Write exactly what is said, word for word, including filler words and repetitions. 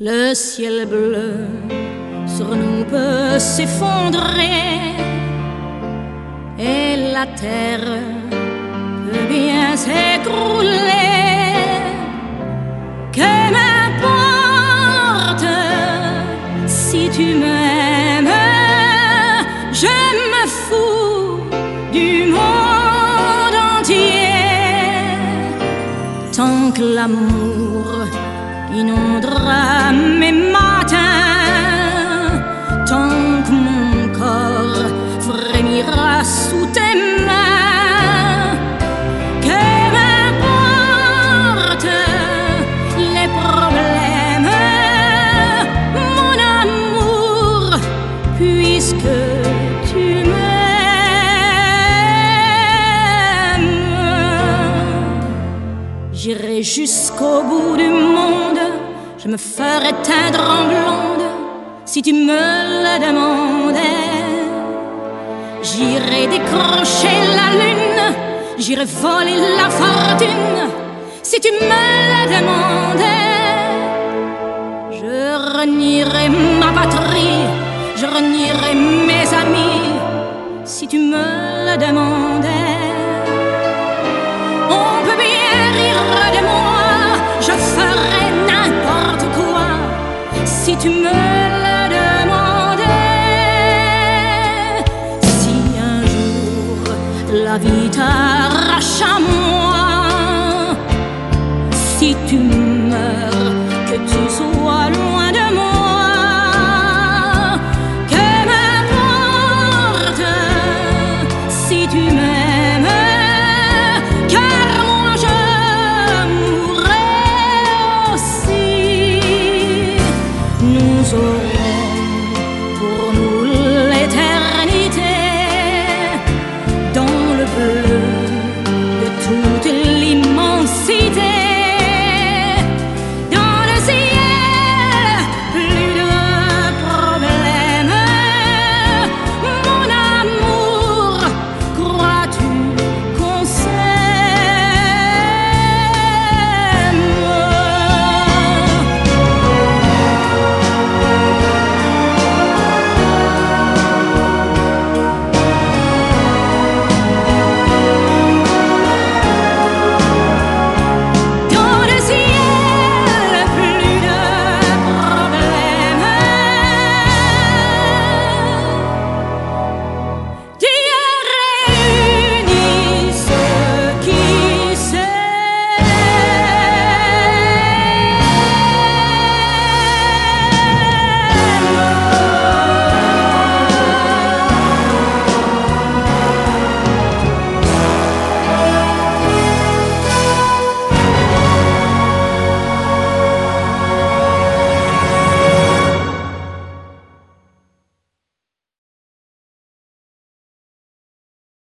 Le ciel bleu sur nous peut s'effondrer et la terre peut bien s'écrouler. Que m'importe si tu m'aimes, je me fous du monde entier. Tant que l'amour inondera mes matins, tant que mon corps frémira sous tes mains. Que m'importe les problèmes, mon amour, puisque tu m'aimes. J'irai jusqu'au bout du monde, je me ferai teindre en blonde si tu me le demandais. J'irai décrocher la lune, j'irai voler la fortune si tu me le demandais. Je renierai ma patrie, je renierai mes amis si tu me le demandais. On peut bien rire de moi, je ferai n'importe quoi si tu me le demandais. Si un jour la vie t'arrache à moi,